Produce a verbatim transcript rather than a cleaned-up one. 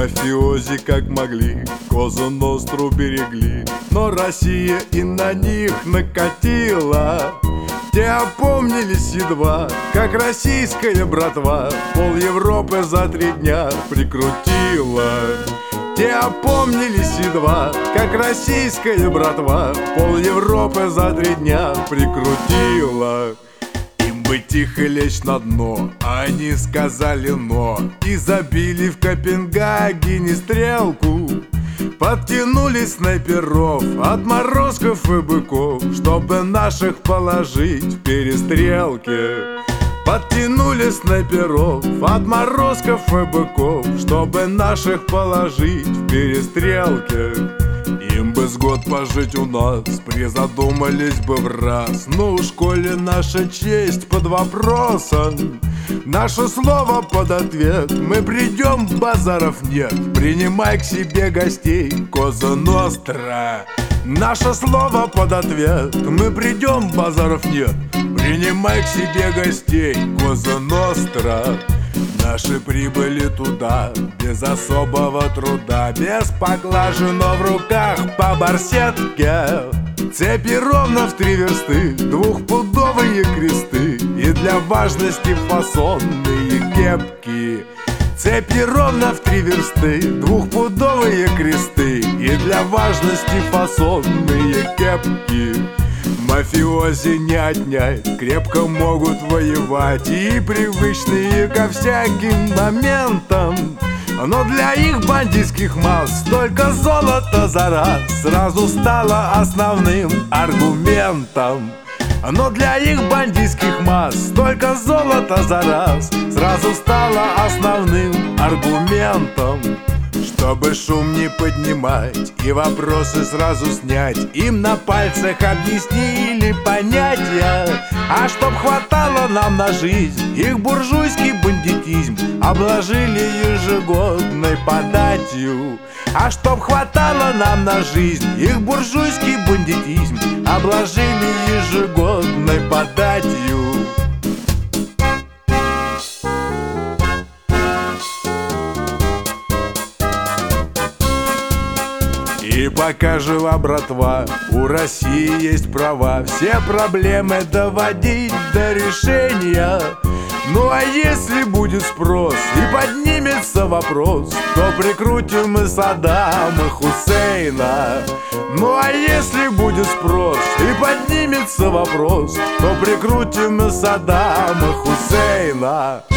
Мафиози как могли Козу Ностру берегли, но Россия и на них накатила. Те опомнились едва, как российская братва пол Европы за три дня прикрутила. Те опомнились едва, как российская братва пол Европы за три дня прикрутила. Им бы тихо лечь на дно, а они сказали «но» и забили в Копенгагене стрелку. Подтянули снайперов, отморозков и быков, чтобы наших положить в перестрелке. Подтянули снайперов, отморозков и быков, чтобы наших положить в перестрелке. Им бы с год пожить у нас, призадумались бы в раз. Ну уж коли наша честь под вопросом, наше слово под ответ, мы придем, базаров нет. Принимай к себе гостей, Коза Ностра. Наше слово под ответ, мы придем, базаров нет. Принимай к себе гостей, Коза Ностра. Наши прибыли туда без особого труда, без поклажи, но в руках по барсетке. Цепи ровно в три версты, двухпудовые кресты и для важности фасонные кепки. Цепи ровно в три версты, двухпудовые кресты и для важности фасонные кепки. Мафиози не отнять, крепко могут воевать и привычные ко всяким моментам. Но для их бандитских масс столько золота за раз сразу стало основным аргументом. Но для их бандитских масс столько золота за раз сразу стало основным аргументом. Чтобы шум не поднимать и вопросы сразу снять, им на пальцах объяснили понятия. А чтоб хватало нам на жизнь, их буржуйский бандитизм обложили ежегодной податью. А чтоб хватало нам на жизнь, их буржуйский бандитизм обложили ежегодной податью. И пока жила братва, у России есть права все проблемы доводить до решения. Ну а если будет спрос и поднимется вопрос, то прикрутим мы Саддама Хусейна. Ну а если будет спрос и поднимется вопрос, то прикрутим мы Саддама Хусейна.